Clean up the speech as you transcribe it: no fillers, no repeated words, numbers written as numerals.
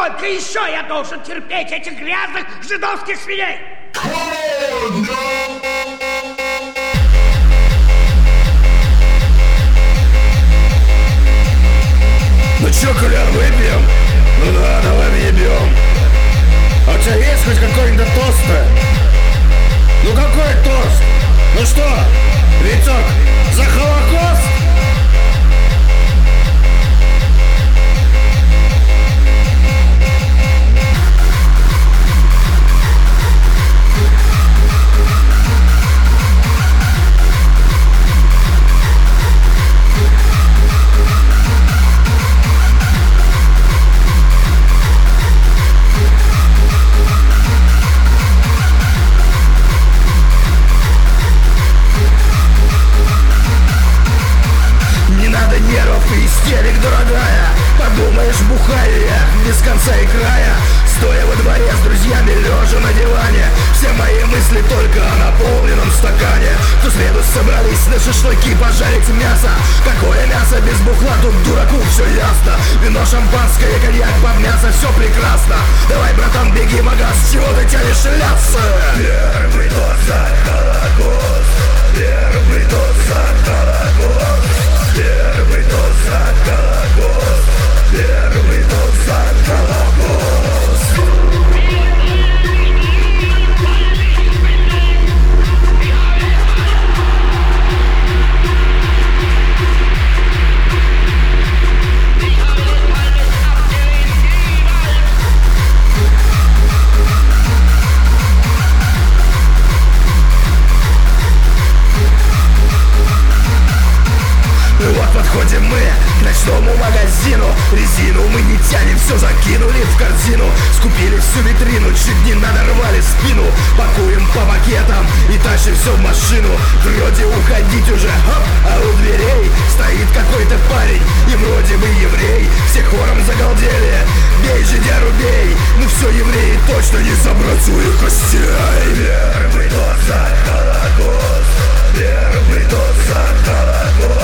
Сколько еще я должен терпеть этих грязных жидовских свиней? Ну чё, Колян, выпьем? Ну да, давай въебем. А у тебя есть хоть какой-нибудь тост-то? Ну какой тост? Ну что, Витек, за Холокост? Истерик, дорогая, подумаешь, бухаю я без конца и края. Стоя во дворе с друзьями, лежа на диване, все мои мысли только о наполненном стакане. В ту среду собрались на шашлыки пожарить мясо. Какое мясо без бухла, тут дураку все ясно. Вино, шампанское, коньяк под мясо, все прекрасно. Давай, братан, беги, магаз, чего ты тянешь лясы? Первый тот за Холокост, первый тот за Холокост, первый тот за Холокост, первый тот за Холокост. Вот подходим мы к ночному магазину. Резину мы не тянем, все закинули в корзину. Скупили всю витрину, чуть не надорвали спину. Пакуем по пакетам и тащим все в машину. Вроде уходить уже, хоп, а у дверей стоит какой-то парень, и вроде бы еврей. Все хором загалдели, бей, жидя, рубей. Ну все, евреи точно не собрать своих костей. Первый тот за Холокост, первый тот за Холокост,